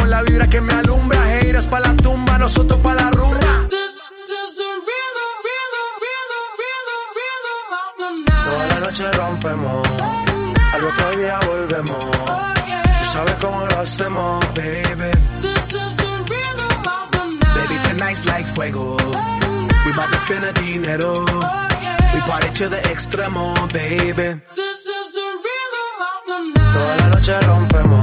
la vibra que me alumbra. Haters pa' la tumba, nosotros pa' la rumba. Toda la noche rompemos, al otro día volvemos. Tú sabes cómo lo hacemos, baby. Baby, tonight's like fuego. We bout to spend the dinero. We party to the extremo, baby. Toda la noche rompemos,